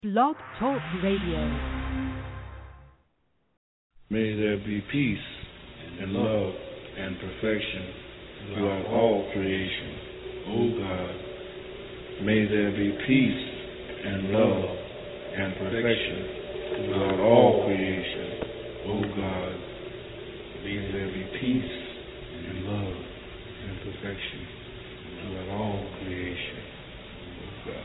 Blog Talk Radio. May there be peace and love and perfection throughout all creation, O God. May there be peace and love and perfection throughout all creation, O God. May there be peace and love and perfection throughout all creation, O God.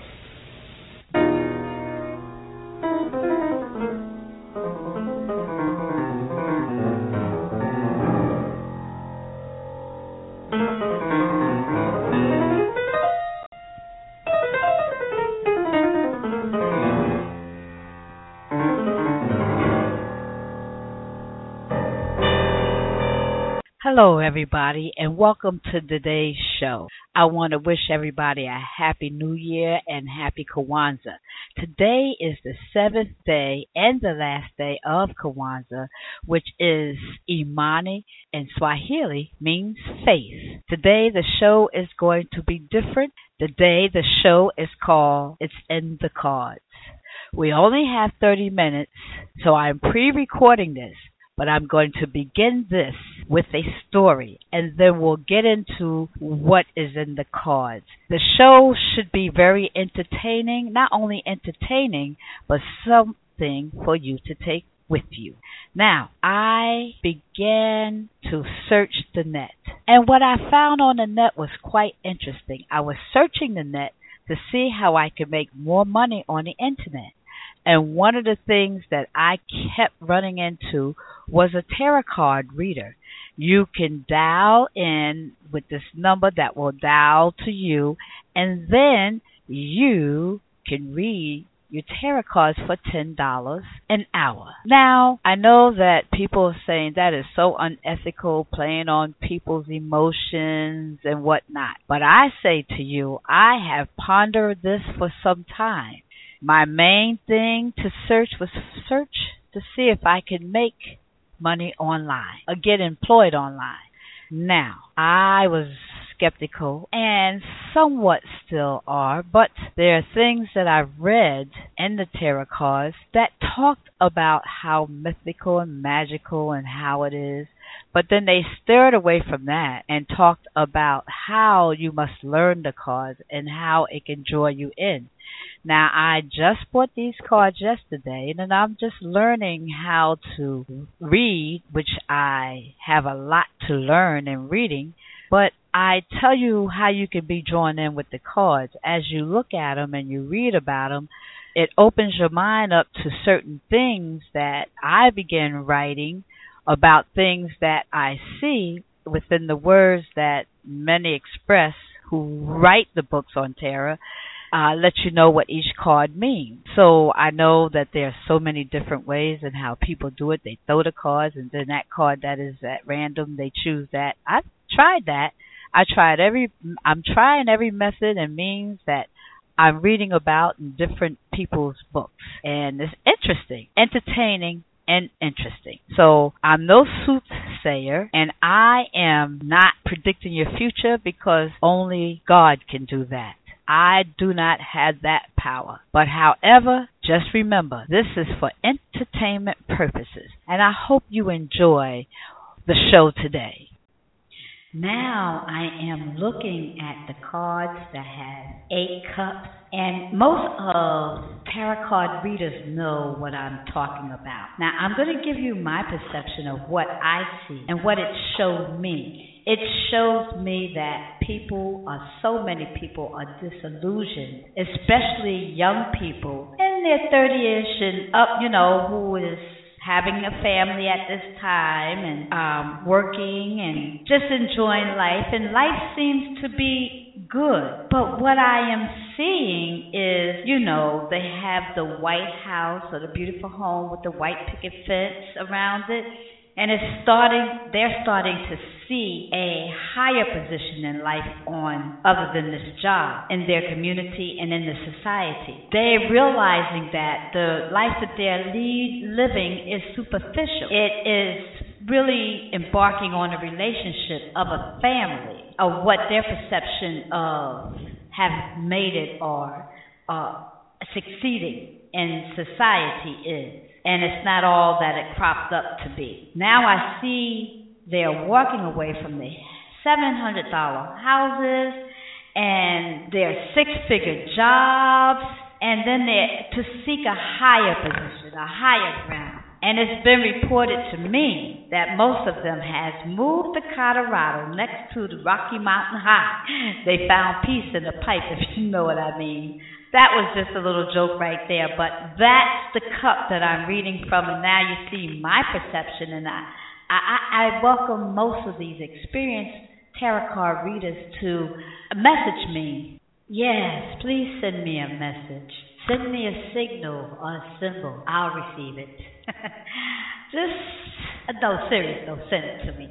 Hello, everybody, and welcome to today's show. I want to wish everybody a happy New Year and happy Kwanzaa. Today is the seventh day and the last day of Kwanzaa, which is Imani in Swahili means faith. Today the show is going to be different. Today the show is called It's in the Cards. We only have 30 minutes, so I'm pre-recording this. But I'm going to begin this with a story, and then we'll get into what is in the cards. The show should be very entertaining, not only entertaining, but something for you to take with you. Now, I began to search the net, and what I found on the net was quite interesting. I was searching the net to see how I could make more money on the internet. And one of the things that I kept running into was a tarot card reader. You can dial in with this number that will dial to you, and then you can read your tarot cards for $10 an hour. Now, I know that people are saying that is so unethical, playing on people's emotions and whatnot. But I say to you, I have pondered this for some time. My main thing to search was to see if I could make money online or get employed online. Now, I was skeptical and somewhat still are, but there are things that I've read in the tarot cards that talked about how mythical and magical and how it is. But then they steered away from that and talked about how you must learn the cards and how it can draw you in. Now, I just bought these cards yesterday, and I'm just learning how to read, which I have a lot to learn in reading. But I tell you how you can be drawn in with the cards. As you look at them and you read about them, it opens your mind up to certain things that I began writing about things that I see within the words that many express who write the books on tarot. Let you know what each card means. So I know that there are so many different ways in how people do it. They throw the cards, and then that card that is at random, they choose that. I've tried that. I'm trying every method and means that I'm reading about in different people's books. And it's interesting, entertaining, and interesting. So I'm no soothsayer, and I am not predicting your future because only God can do that. I do not have that power. But however, just remember, this is for entertainment purposes. And I hope you enjoy the show today. Now I am looking at the cards that have 8 cups. And most of tarot card readers know what I'm talking about. Now I'm going to give you my perception of what I see and what it showed me. It shows me that so many people are disillusioned, especially young people in their 30-ish and up, who is having a family at this time and working and just enjoying life. And life seems to be good. But what I am seeing is, they have the White House or the beautiful home with the white picket fence around it. And they're starting to see a higher position in life on other than this job in their community and in the society. They're realizing that the life that they're living is superficial. It is really embarking on a relationship of a family, of what their perception of have made it or succeeding. in society is. And it's not all that it cropped up to be. Now I see they're walking away from the $700 houses and their six-figure jobs, and then they're to seek a higher position, a higher ground. And it's been reported to me that most of them has moved to Colorado next to the Rocky Mountain High. They found peace in the pipe, if you know what I mean. That was just a little joke right there, but that's the cup that I'm reading from, and now you see my perception, and I welcome most of these experienced tarot card readers to message me. Yes, please send me a message. Send me a signal or a symbol. I'll receive it. Serious, send it to me.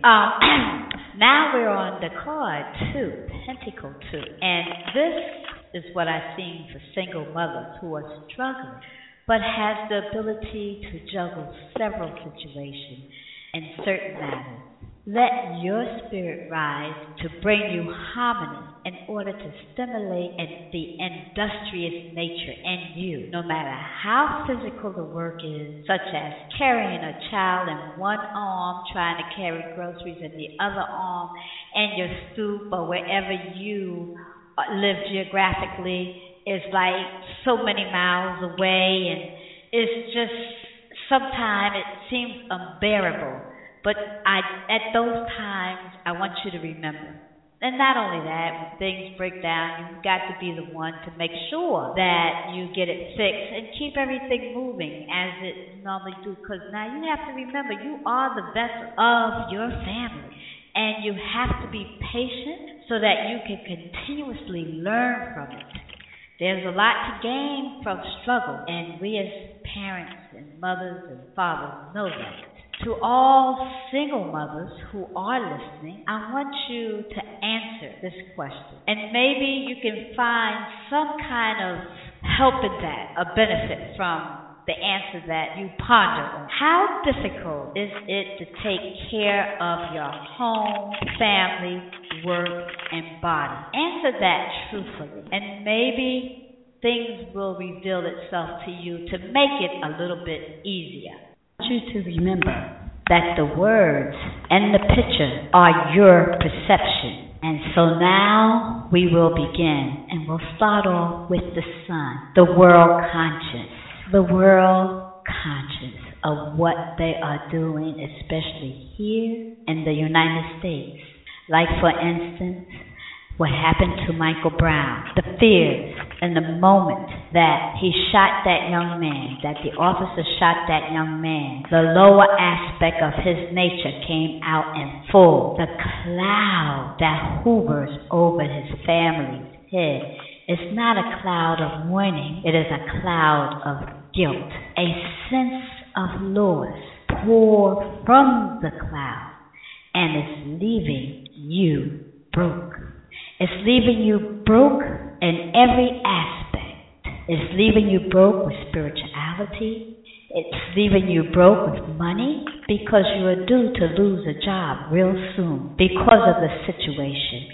Now we're on the card 2, Pentacle 2. And this is what I've seen for single mothers who are struggling, but has the ability to juggle several situations and certain matters. Let your spirit rise to bring you harmony in order to stimulate the industrious nature in you, no matter how physical the work is, such as carrying a child in one arm, trying to carry groceries in the other arm, and your stoop or wherever you live geographically is like so many miles away, and it's just sometimes it seems unbearable. But at those times, I want you to remember. And not only that, when things break down, you've got to be the one to make sure that you get it fixed and keep everything moving as it normally do. Because now you have to remember, you are the vessel of your family. And you have to be patient so that you can continuously learn from it. There's a lot to gain from struggle. And we as parents and mothers and fathers know that. To all single mothers who are listening, I want you to answer this question. And maybe you can find some kind of help in that, a benefit from the answer that you ponder on. How difficult is it to take care of your home, family, work, and body? Answer that truthfully. And maybe things will reveal itself to you to make it a little bit easier. I want you to remember that the words and the picture are your perception. And so now we will begin, and we'll start off with the sun, the world conscious. The world conscious of what they are doing, especially here in the United States. Like, for instance, what happened to Michael Brown, the fears in the moment that he shot that young man, that the officer shot that young man, the lower aspect of his nature came out in full. The cloud that hovers over his family's head is not a cloud of mourning, it is a cloud of guilt. A sense of loss pours from the cloud and is leaving you broke. It's leaving you broke in every aspect. It's leaving you broke with spirituality. It's leaving you broke with money because you are due to lose a job real soon because of the situation.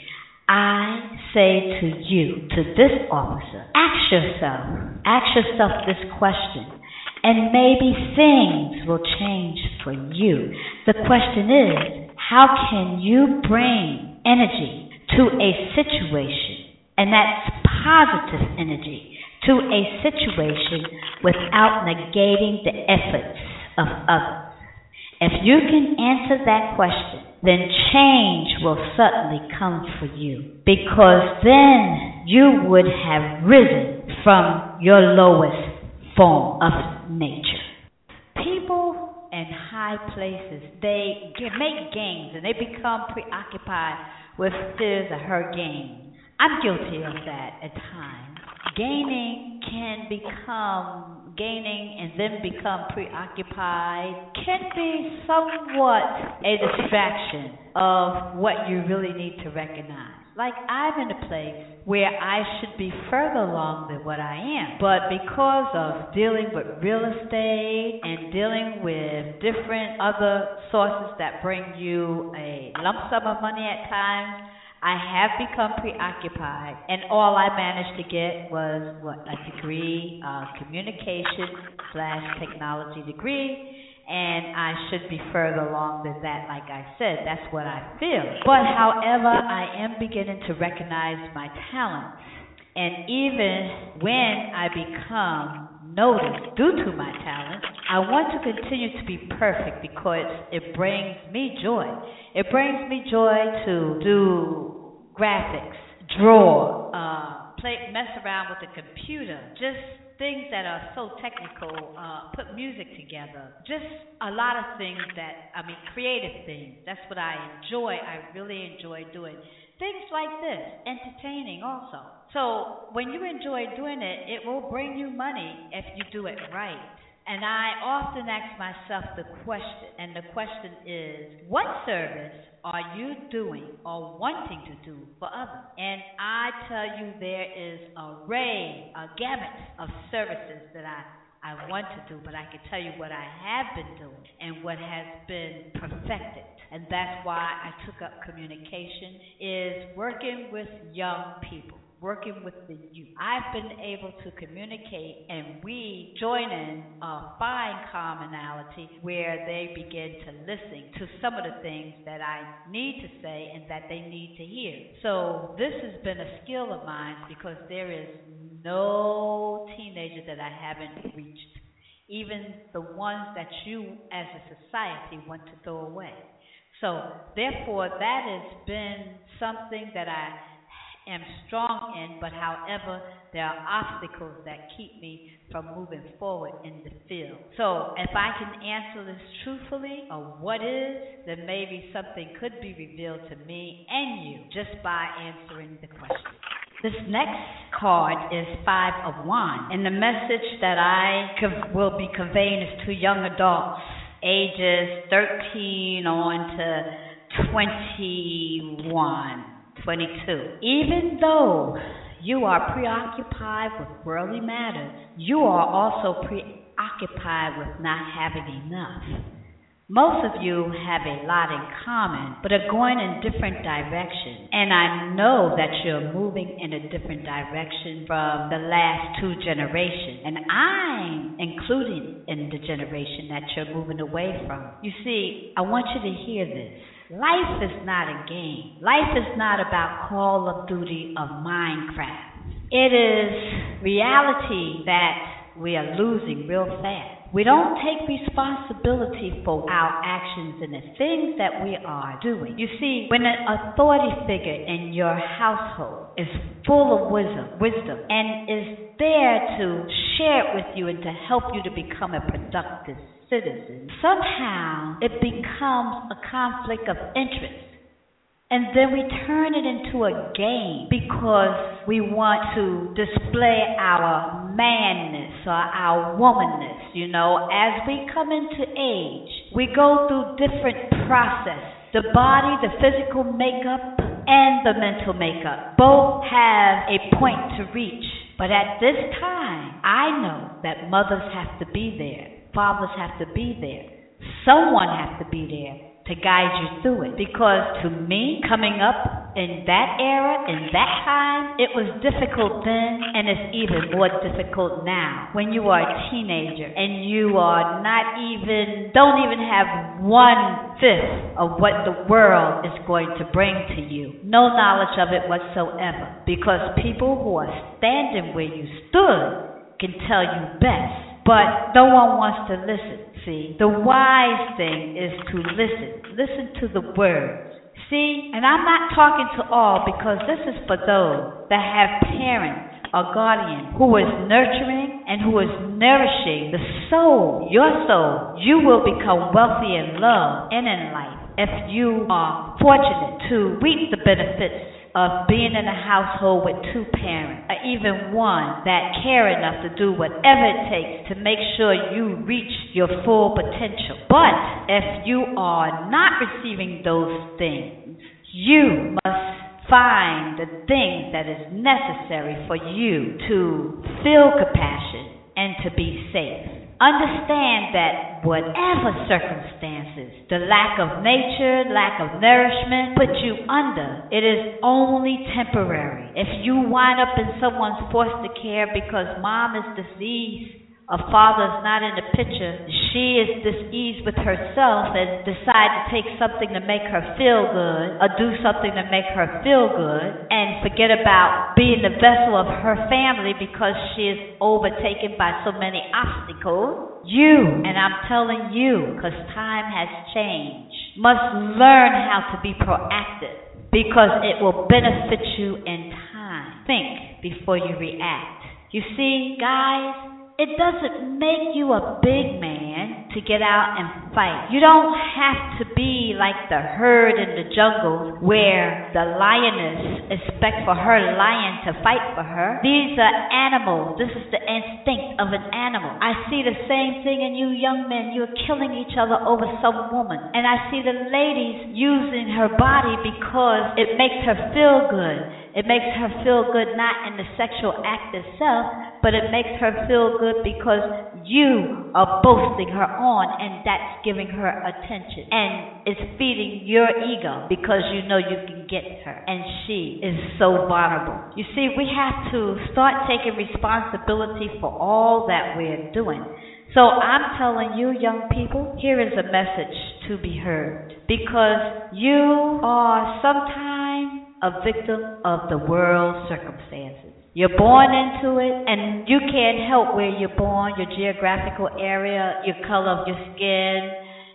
I say to you, to this officer, ask yourself this question, and maybe things will change for you. The question is, how can you bring energy to a situation, and that's positive energy, to a situation without negating the efforts of others? If you can answer that question, then change will certainly come for you, because then you would have risen from your lowest form of nature. People in high places, they make gains and they become preoccupied with his or her gain. I'm guilty of that at times. Gaining and then become preoccupied can be somewhat a distraction of what you really need to recognize. Like, I'm in a place where I should be further along than what I am. But because of dealing with real estate and dealing with different other sources that bring you a lump sum of money at times, I have become preoccupied, and all I managed to get was a degree, communication slash technology degree, and I should be further along than that. Like I said, that's what I feel. But however, I am beginning to recognize my talents, and even when I become noticed due to my talent, I want to continue to be perfect because it brings me joy. It brings me joy to do graphics, draw, mess around with the computer, just things that are so technical, put music together, just a lot of things creative things. That's what I enjoy. I really enjoy doing things like this, entertaining also. So when you enjoy doing it, it will bring you money if you do it right. And I often ask myself the question, and the question is, what service are you doing or wanting to do for others? And I tell you, there is a gamut of services that I want to do, but I can tell you what I have been doing and what has been perfected. And that's why I took up communication, is working with young people, working with the youth. I've been able to communicate, and we join in a fine commonality where they begin to listen to some of the things that I need to say and that they need to hear. So this has been a skill of mine because there is no teenager that I haven't reached, even the ones that you as a society want to throw away. So therefore, that has been something that I am strong in, but however, there are obstacles that keep me from moving forward in the field. So if I can answer this truthfully, or what is, then maybe something could be revealed to me and you just by answering the question. This next card is Five of Wands, and the message that I will be conveying is to young adults, ages 13 on to 21. 22. Even though you are preoccupied with worldly matters, you are also preoccupied with not having enough. Most of you have a lot in common, but are going in different directions. And I know that you're moving in a different direction from the last two generations. And I'm including in the generation that you're moving away from. You see, I want you to hear this. Life is not a game. Life is not about Call of Duty or Minecraft. It is reality that we are losing real fast. We don't take responsibility for our actions and the things that we are doing. You see, when an authority figure in your household is full of wisdom and is there to share it with you and to help you to become a productive citizen, somehow it becomes a conflict of interest. And then we turn it into a game because we want to display our manness or our womanness. You know, as we come into age, we go through different processes. The body, the physical makeup, and the mental makeup both have a point to reach. But at this time, I know that mothers have to be there, fathers have to be there, someone has to be there to guide you through it. Because to me, coming up in that era, in that time, it was difficult then, and it's even more difficult now. When you are a teenager and you are don't even have 1/5 of what the world is going to bring to you. No knowledge of it whatsoever. Because people who are standing where you stood can tell you best. But no one wants to listen. See, the wise thing is to listen. Listen to the words. See, and I'm not talking to all because this is for those that have parents or guardians who is nurturing and who is nourishing the soul, your soul. You will become wealthy in love and in life if you are fortunate to reap the benefits of being in a household with two parents, or even one that care enough to do whatever it takes to make sure you reach your full potential. But if you are not receiving those things, you must find the thing that is necessary for you to feel compassion, and to be safe. Understand that whatever circumstances, the lack of nature, lack of nourishment put you under, it is only temporary. If you wind up in someone's foster care because mom is diseased, a father's not in the picture, she is diseased with herself and decide to take something to make her feel good or do something to make her feel good and forget about being the vessel of her family because she is overtaken by so many obstacles. You, and I'm telling you, because time has changed, must learn how to be proactive because it will benefit you in time. Think before you react. You see, guys, it doesn't make you a big man to get out and fight. You don't have to be like the herd in the jungle where the lioness expects for her lion to fight for her. These are animals. This is the instinct of an animal. I see the same thing in you young men. You're killing each other over some woman. And I see the ladies using her body because it makes her feel good. It makes her feel good not in the sexual act itself, but it makes her feel good because you are boasting her on and that's giving her attention. And it's feeding your ego because you know you can get her. And she is so vulnerable. You see, we have to start taking responsibility for all that we're doing. So I'm telling you, young people, here is a message to be heard. Because you are sometimes a victim of the world's circumstances. You're born into it, and you can't help where you're born, your geographical area, your color of your skin,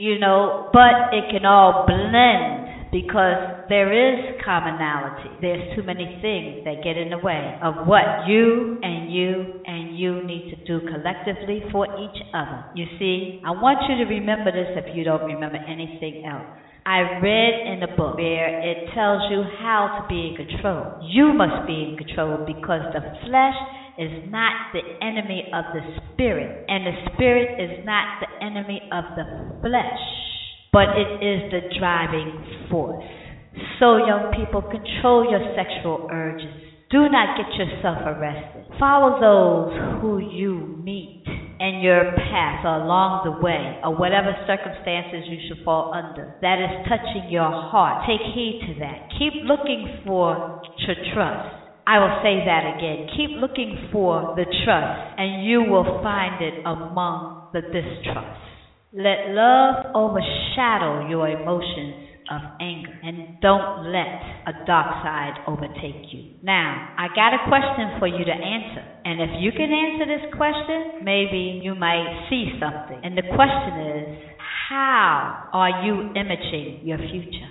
but it can all blend because there is commonality. There's too many things that get in the way of what you and you need to do collectively for each other. You see, I want you to remember this if you don't remember anything else. I read in the book where it tells you how to be in control. You must be in control because the flesh is not the enemy of the spirit, and the spirit is not the enemy of the flesh, but it is the driving force. So, young people, control your sexual urges. Do not get yourself arrested. Follow those who you meet in your path or along the way, or whatever circumstances you should fall under that is touching your heart. Take heed to that. Keep looking for trust. I will say that again. Keep looking for the trust, and you will find it among the distrust. Let love overshadow your emotions of anger, and don't let a dark side overtake you. Now, I got a question for you to answer, and if you can answer this question, maybe you might see something. And the question is, how are you imaging your future?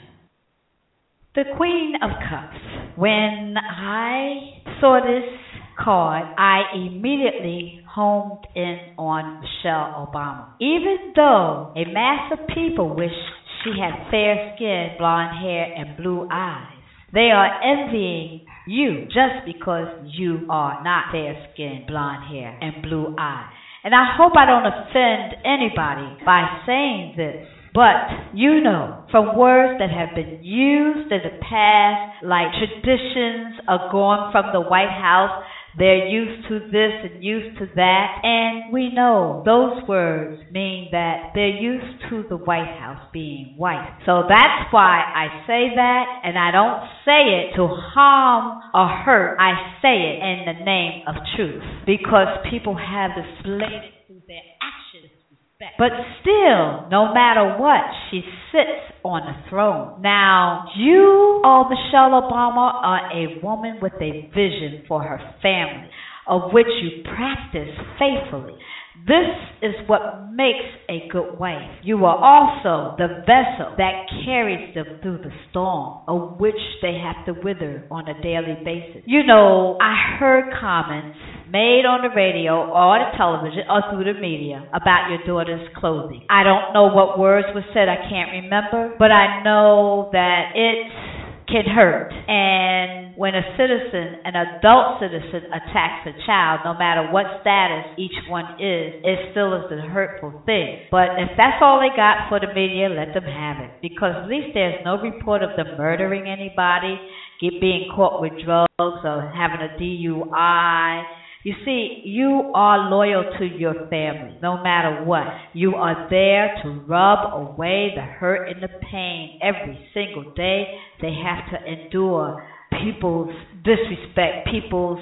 The Queen of Cups. When I saw this card, I immediately homed in on Michelle Obama. Even though a mass of people wish she had fair skin, blonde hair, and blue eyes, they are envying you just because you are not fair skin, blonde hair, and blue eyes. And I hope I don't offend anybody by saying this, but you know from words that have been used in the past, like traditions are gone from the White House, they're used to this and used to that, and we know those words mean that they're used to the White House being white. So that's why I say that, and I don't say it to harm or hurt. I say it in the name of truth, because people have displayed it through their actions. But still, no matter what, she sits on the throne. Now, you, Michelle Obama, are a woman with a vision for her family, of which you practice faithfully. This is what makes a good wife. You are also the vessel that carries them through the storm, of which they have to wither on a daily basis. You know, I heard comments made on the radio or the television or through the media about your daughter's clothing. I don't know what words were said, I can't remember, but I know that it can hurt. And when a citizen, an adult citizen, attacks a child, no matter what status each one is, it still is a hurtful thing. But if that's all they got for the media, let them have it. Because at least there's no report of them murdering anybody, being caught with drugs, or having a DUI. You see, you are loyal to your family, no matter what. You are there to rub away the hurt and the pain every single day. They have to endure people's disrespect, people's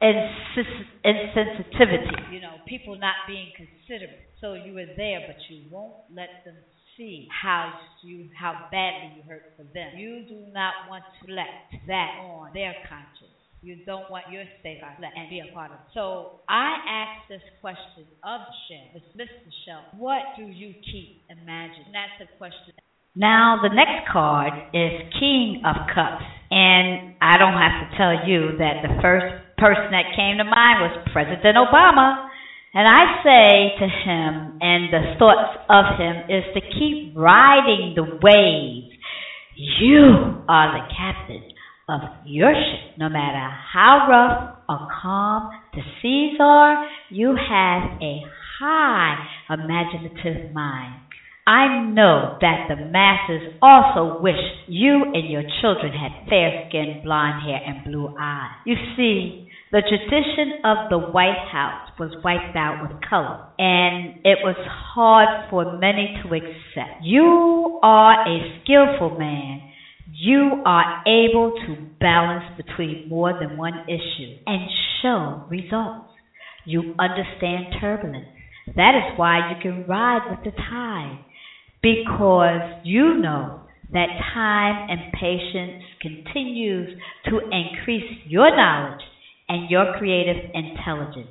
insensitivity. You know, people not being considerate. So you were there, but you won't let them see how badly you hurt for them. You do not want to let that on their conscience. You don't want your state to and be a part of it. So I asked this question of Miss Michelle. What do you keep imagining? And that's a question. Now, the next card is King of Cups. And I don't have to tell you that the first person that came to mind was President Obama. And I say to him, and the thoughts of him is to keep riding the waves. You are the captain of your ship. No matter how rough or calm the seas are, you have a high imaginative mind. I know that the masses also wish you and your children had fair skin, blonde hair, and blue eyes. You see, the tradition of the White House was wiped out with color, and it was hard for many to accept. You are a skillful man. You are able to balance between more than one issue and show results. You understand turbulence. That is why you can ride with the tide, because you know that time and patience continues to increase your knowledge and your creative intelligence.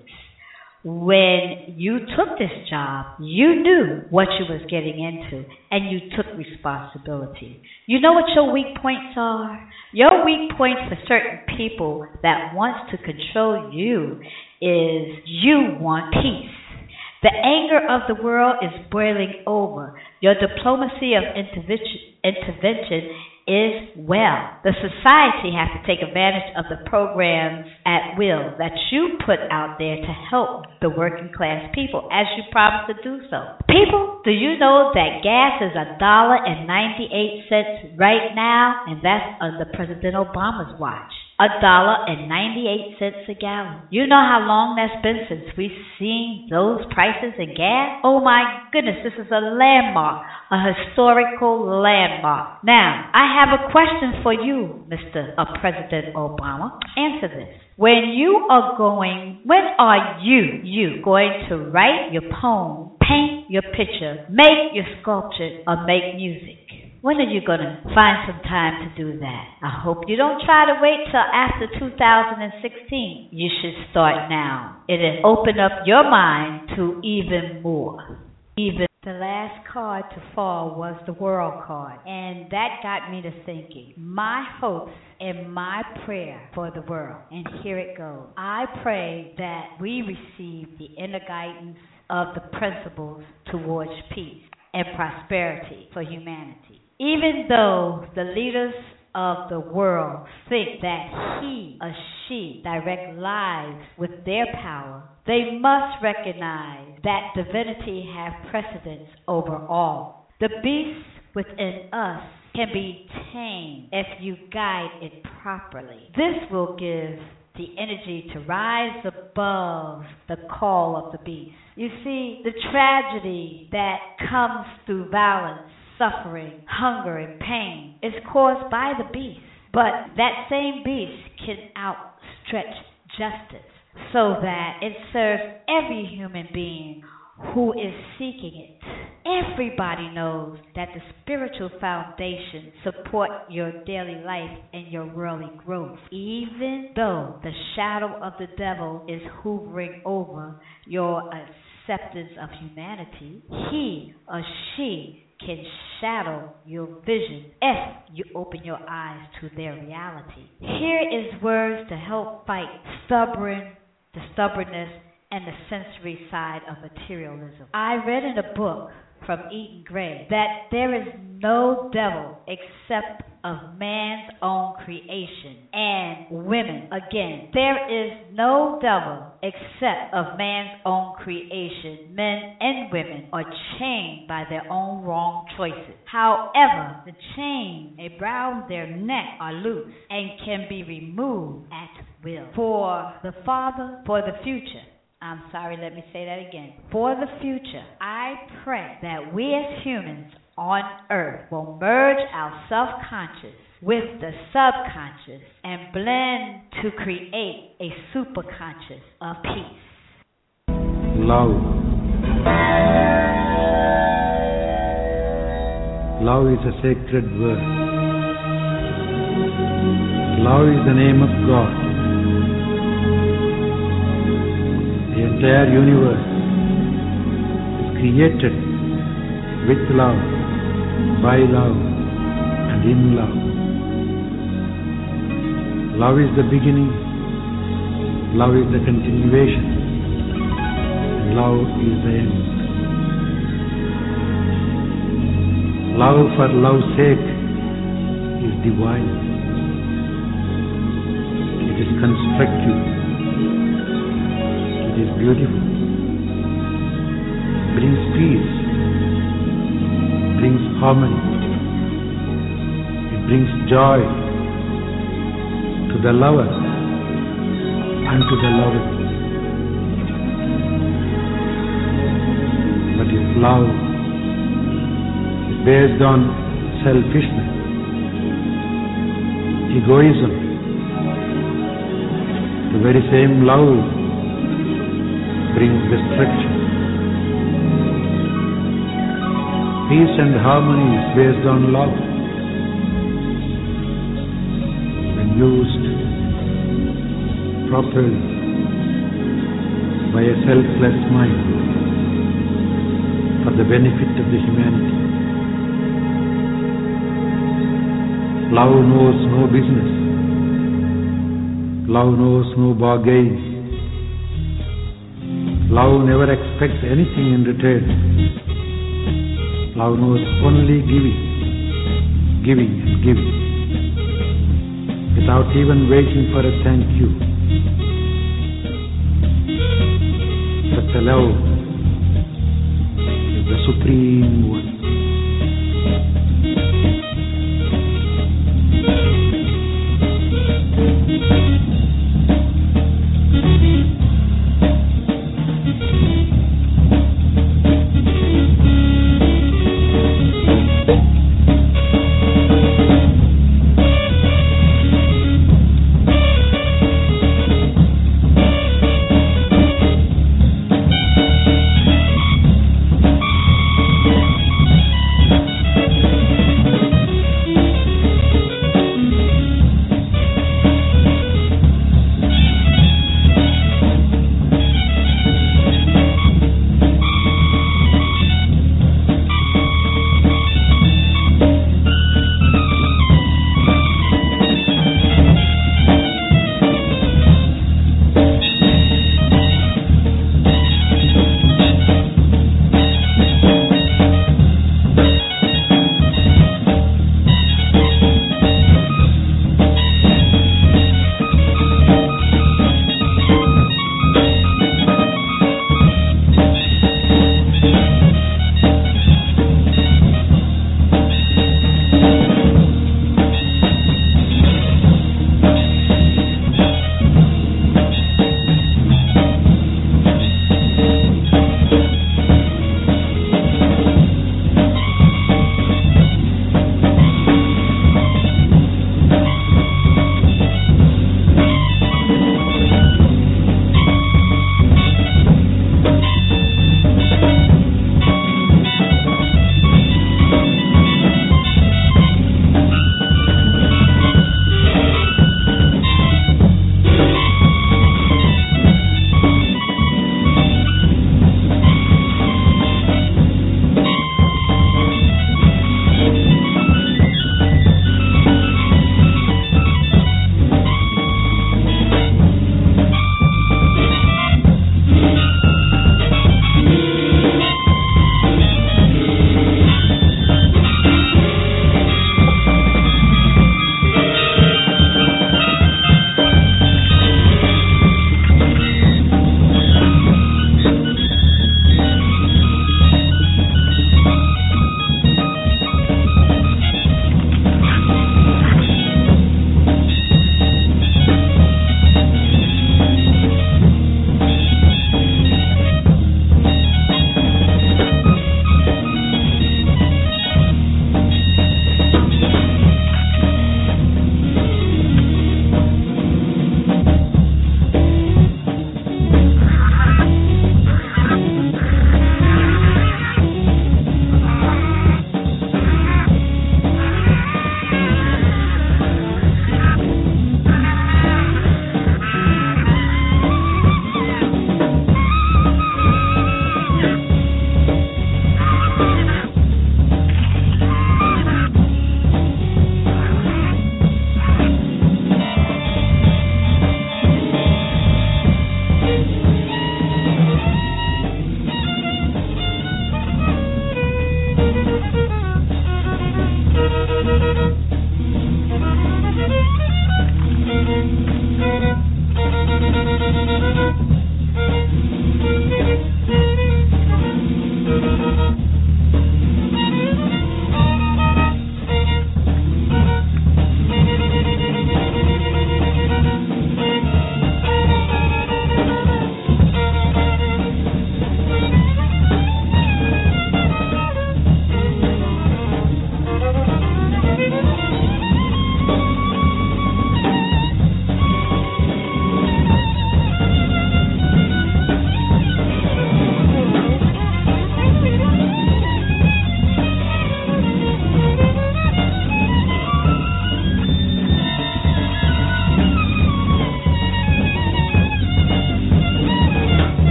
When you took this job, you knew what you was getting into, and you took responsibility. You know what your weak points are? Your weak points for certain people that wants to control you is you want peace. The anger of the world is boiling over. Your diplomacy of intervention is well. The society has to take advantage of the programs at will that you put out there to help the working class people, as you promised to do so. People, do you know that gas is $1.98 right now? And that's under President Obama's watch. $1.98 a gallon. You know how long that's been since we've seen those prices in gas? Oh my goodness, this is a landmark, a historical landmark. Now, I have a question for you, Mr. President Obama. Answer this. When are you going to write your poem, paint your picture, make your sculpture, or make music? When are you going to find some time to do that? I hope you don't try to wait till after 2016. You should start now. It'll open up your mind to even more. The last card to fall was the World card, and that got me to thinking. My hopes and my prayer for the world, and here it goes. I pray that we receive the inner guidance of the principles towards peace and prosperity for humanity. Even though the leaders of the world think that he or she direct lives with their power, they must recognize that divinity has precedence over all. The beast within us can be tamed if you guide it properly. This will give the energy to rise above the call of the beast. You see, the tragedy that comes through violence, suffering, hunger, and pain is caused by the beast. But that same beast can outstretch justice so that it serves every human being who is seeking it. Everybody knows that the spiritual foundation support your daily life and your worldly growth. Even though the shadow of the devil is hovering over your acceptance of humanity, he or she can shadow your vision if you open your eyes to their reality. Here is words to help fight the stubbornness and the sensory side of materialism. I read in a book from Eaton Gray that there is no devil except of man's own creation and women. Again, there is no devil except of man's own creation. Men and women are chained by their own wrong choices. However, the chains around their neck are loose and can be removed at will. For the future, let me say that again. For the future, I pray that we as humans on earth will merge our self-conscious with the subconscious and blend to create a superconscious of peace. Love. Love is a sacred word. Love is the name of God. The entire universe is created with love, by love, and in love. Love is the beginning, love is the continuation, and love is the end. Love for love's sake is divine. It is constructive. It is beautiful, brings peace, brings harmony, it brings joy to the lover and to the loved. But if love is based on selfishness, egoism, the very same love brings destruction. Peace and harmony is based on love. When used properly by a selfless mind for the benefit of the humanity. Love knows no business. Love knows no bargain. Love never expects anything in return. Love knows only giving, giving and giving, without even waiting for a thank you. Such a love is the supreme one.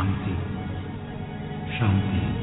Shanti. Shanti.